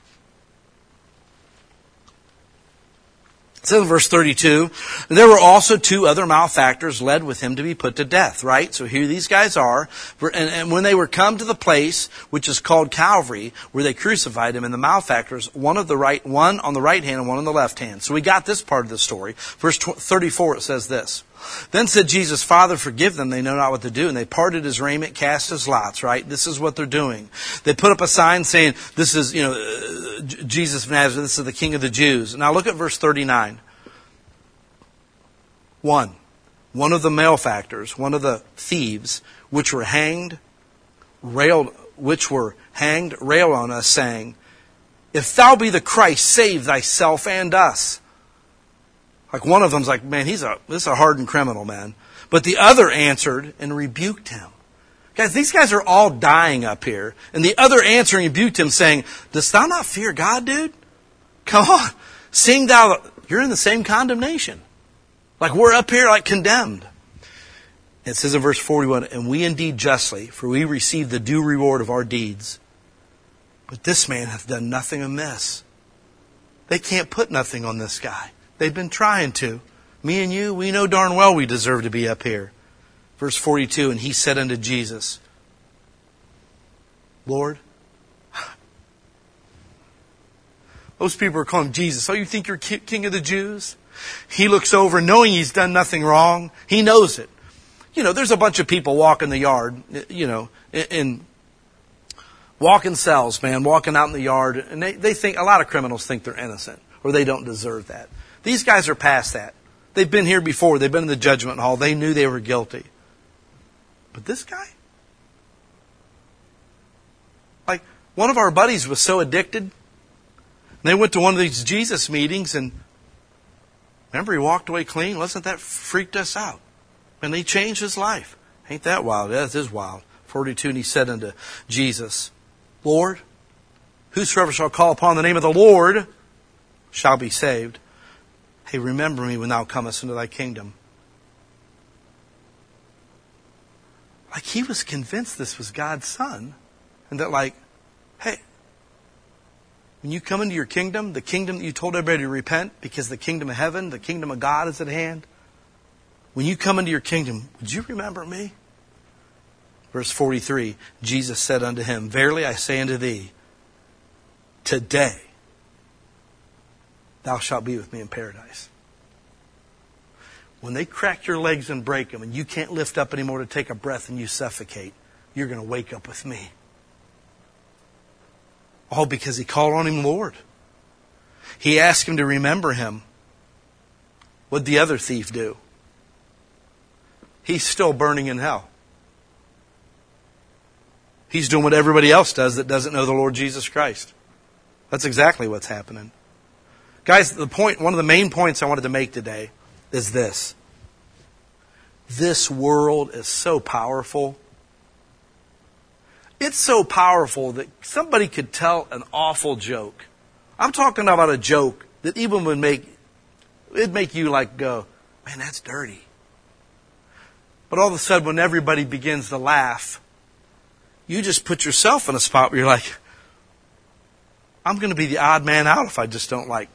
It says in verse thirty-two, there were also two other malefactors led with him to be put to death, right? So here these guys are. And, and when they were come to the place, which is called Calvary, where they crucified him, and the malefactors, one of the right, one on the right hand and one on the left hand. So we got this part of the story. Verse thirty-four, it says this. Then said Jesus, Father, forgive them, they know not what to do. And they parted his raiment, cast his lots, right? This is what they're doing. They put up a sign saying, this is, you know, uh, Jesus of Nazareth, this is the King of the Jews. Now look at verse thirty-nine. One. One of the malefactors, one of the thieves, which were hanged, railed, which were hanged, railed on us, saying, if thou be the Christ, save thyself and us. Like one of them's like, man, he's a this is a hardened criminal, man. But the other answered and rebuked him. Guys, these guys are all dying up here. And the other answering rebuked him, saying, dost thou not fear God, dude? Come on. Seeing thou, you're in the same condemnation. Like we're up here like condemned. It says in verse forty-one, and we indeed justly, for we receive the due reward of our deeds. But this man hath done nothing amiss. They can't put nothing on this guy. They've been trying to. Me and you, we know darn well we deserve to be up here. Verse forty-two, and he said unto Jesus, Lord, those people are calling Jesus, oh, you think you're King of the Jews? He looks over, knowing he's done nothing wrong. He knows it. You know, there's a bunch of people walking the yard, you know, in, in walking cells, man, walking out in the yard. And they, they think, a lot of criminals think they're innocent or they don't deserve that. These guys are past that. They've been here before. They've been in the judgment hall. They knew they were guilty. But this guy? Like, one of our buddies was so addicted. And they went to one of these Jesus meetings and remember he walked away clean? Wasn't that freaked us out? And they changed his life. Ain't that wild? That is wild. forty-two, and he said unto Jesus, Lord, whosoever shall call upon the name of the Lord shall be saved. Hey, remember me when thou comest into thy kingdom. Like he was convinced this was God's son. And that like, hey, when you come into your kingdom, the kingdom that you told everybody to repent because the kingdom of heaven, the kingdom of God is at hand. When you come into your kingdom, would you remember me? Verse forty-three, Jesus said unto him, verily I say unto thee, today thou shalt be with me in paradise. When they crack your legs and break them and you can't lift up anymore to take a breath and you suffocate, you're going to wake up with me. All because he called on him Lord. He asked him to remember him. What'd the other thief do? He's still burning in hell. He's doing what everybody else does that doesn't know the Lord Jesus Christ. That's exactly what's happening. Guys, the point, one of the main points I wanted to make today is this. This world is so powerful. It's so powerful that somebody could tell an awful joke. I'm talking about a joke that even would make, it'd make you like go, man, that's dirty. But all of a sudden when everybody begins to laugh, you just put yourself in a spot where you're like, I'm going to be the odd man out if I just don't like.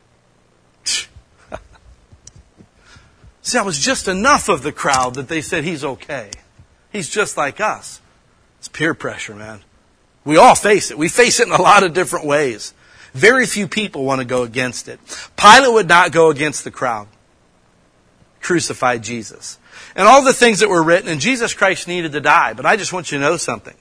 See, that was just enough of the crowd that they said he's okay. He's just like us. It's peer pressure, man. We all face it. We face it in a lot of different ways. Very few people want to go against it. Pilate would not go against the crowd. Crucified Jesus. And all the things that were written, and Jesus Christ needed to die. But I just want you to know something.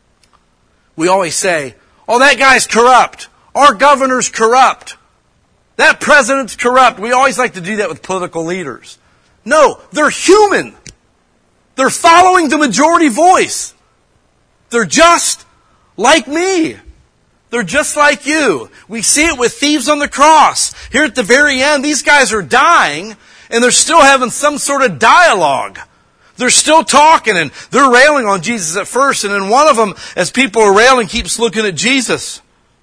We always say, oh, that guy's corrupt. Our governor's corrupt. That president's corrupt. We always like to do that with political leaders. No, they're human. They're following the majority voice. They're just like me. They're just like you. We see it with thieves on the cross. Here at the very end, these guys are dying, and they're still having some sort of dialogue. They're still talking, and they're railing on Jesus at first, and then one of them, as people are railing, keeps looking at Jesus.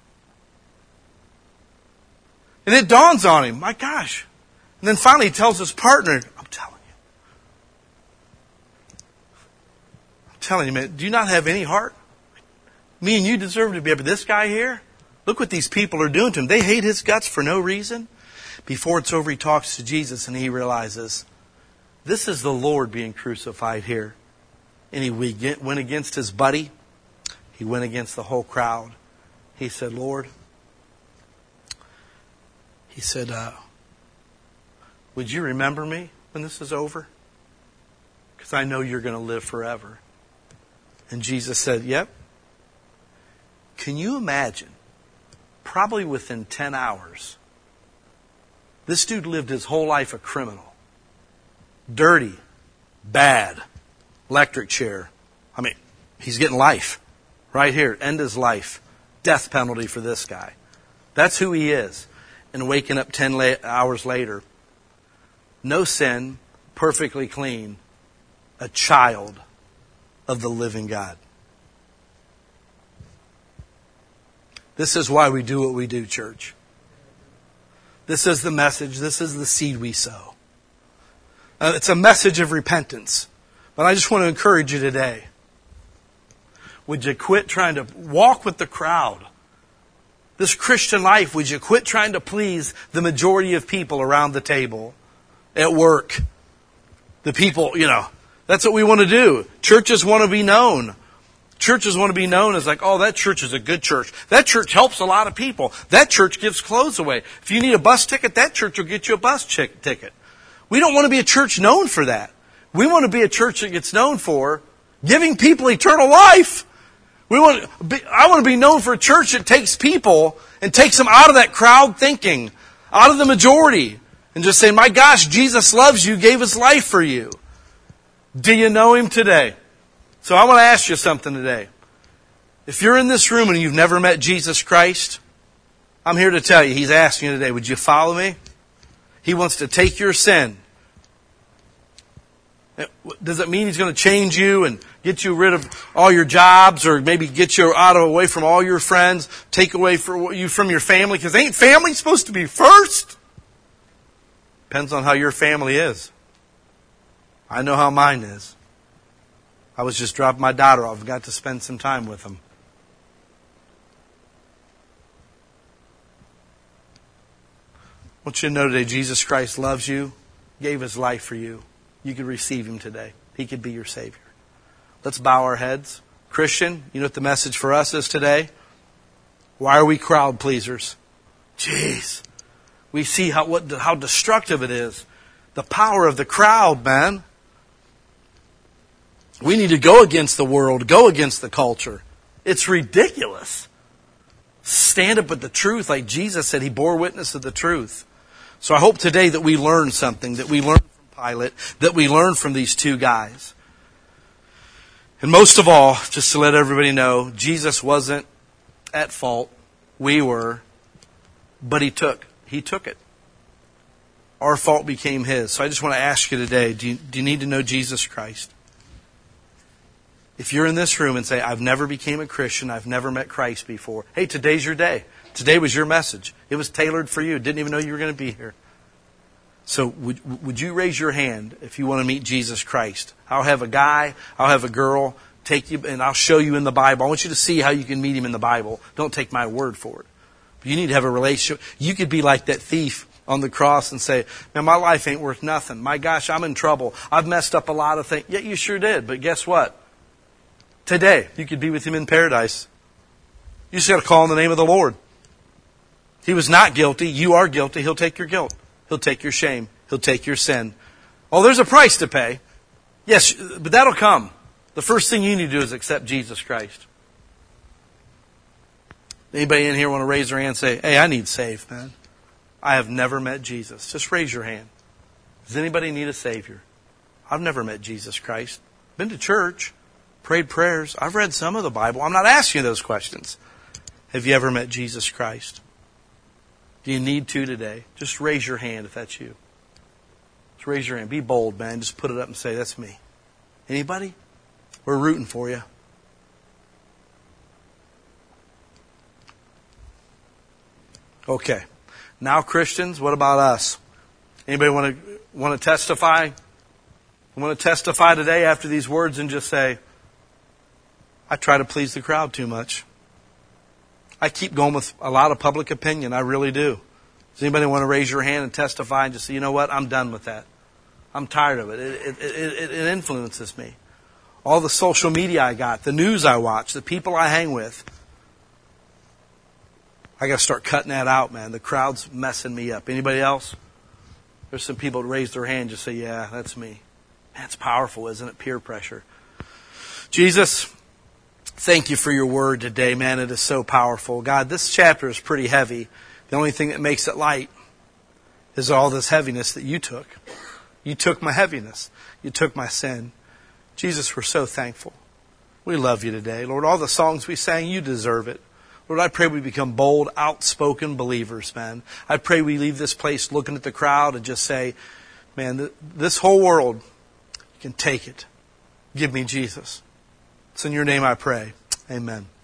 And it dawns on him, my gosh. And then finally he tells his partner, I'm telling you. I'm telling you, man, do you not have any heart? Me and you deserve to be, but this guy here, look what these people are doing to him. They hate his guts for no reason. Before it's over, he talks to Jesus and he realizes, this is the Lord being crucified here. And he went against his buddy. He went against the whole crowd. He said, Lord, he said, uh, would you remember me when this is over? Because I know you're going to live forever. And Jesus said, yep. Can you imagine? Probably within ten hours, this dude lived his whole life a criminal. Dirty, bad, electric chair. I mean, he's getting life. Right here, end his life. Death penalty for this guy. That's who he is. And waking up ten la- hours later, no sin, perfectly clean, a child of the living God. This is why we do what we do, church. This is the message. This is the seed we sow. Uh, it's a message of repentance. But I just want to encourage you today. Would you quit trying to walk with the crowd? This Christian life, would you quit trying to please the majority of people around the table, at work? The people, you know, that's what we want to do. Churches want to be known. Churches want to be known as like, oh, that church is a good church. That church helps a lot of people. That church gives clothes away. If you need a bus ticket, that church will get you a bus ch- ticket. We don't want to be a church known for that. We want to be a church that gets known for giving people eternal life. We want to be, I want to be known for a church that takes people and takes them out of that crowd thinking, out of the majority, and just say, my gosh, Jesus loves you, gave his life for you. Do you know him today? So I want to ask you something today. If you're in this room and you've never met Jesus Christ, I'm here to tell you, he's asking you today, would you follow me? He wants to take your sin. Does it mean he's going to change you and get you rid of all your jobs, or maybe get you out of away from all your friends, take away for you from your family? Because ain't family supposed to be first? Depends on how your family is. I know how mine is. I was just dropping my daughter off. I've got to spend some time with them. I want you to know today, Jesus Christ loves you, gave his life for you. You could receive him today. He could be your Savior. Let's bow our heads. Christian, you know what the message for us is today? Why are we crowd pleasers? Jeez. We see how what how destructive it is. The power of the crowd, man. We need to go against the world, go against the culture. It's ridiculous. Stand up with the truth like Jesus said. He bore witness of the truth. So I hope today that we learn something, that we learn from Pilate, that we learn from these two guys. And most of all, just to let everybody know, Jesus wasn't at fault. We were. But he took. He took it. Our fault became his. So I just want to ask you today, do you, do you need to know Jesus Christ? If you're in this room and say, I've never became a Christian, I've never met Christ before. Hey, today's your day. Today was your message. It was tailored for you. Didn't even know you were going to be here. So would, would you raise your hand if you want to meet Jesus Christ? I'll have a guy, I'll have a girl take you, and I'll show you in the Bible. I want you to see how you can meet him in the Bible. Don't take my word for it. But you need to have a relationship. You could be like that thief on the cross and say, man, my life ain't worth nothing. My gosh, I'm in trouble. I've messed up a lot of things. Yeah, you sure did. But guess what? Today, you could be with him in paradise. You just got to call on the name of the Lord. He was not guilty. You are guilty. He'll take your guilt. He'll take your shame. He'll take your sin. Oh, there's a price to pay. Yes, but that'll come. The first thing you need to do is accept Jesus Christ. Anybody in here want to raise their hand and say, hey, I need saved, man. I have never met Jesus? Just raise your hand. Does anybody need a Savior? I've never met Jesus Christ. Been to church, prayed prayers. I've read some of the Bible. I'm not asking you those questions. Have you ever met Jesus Christ? Do you need to today? Just raise your hand if that's you. Just raise your hand. Be bold, man. Just put it up and say, that's me. Anybody? We're rooting for you. Okay. Now, Christians, what about us? Anybody want to want to testify? Want to testify today after these words and just say, I try to please the crowd too much. I keep going with a lot of public opinion. I really do. Does anybody want to raise your hand and testify and just say, you know what? I'm done with that. I'm tired of it. It, it, it, it influences me. All the social media I got, the news I watch, the people I hang with. I got to start cutting that out, man. The crowd's messing me up. Anybody else? There's some people that raise their hand and just say, yeah, that's me. That's powerful, isn't it? Peer pressure. Jesus, thank you for your word today, man. It is so powerful. God, this chapter is pretty heavy. The only thing that makes it light is all this heaviness that you took. You took my heaviness. You took my sin. Jesus, we're so thankful. We love you today. Lord, all the songs we sang, you deserve it. Lord, I pray we become bold, outspoken believers, man. I pray we leave this place looking at the crowd and just say, man, th- this whole world can take it. Give me Jesus. It's in your name I pray. Amen.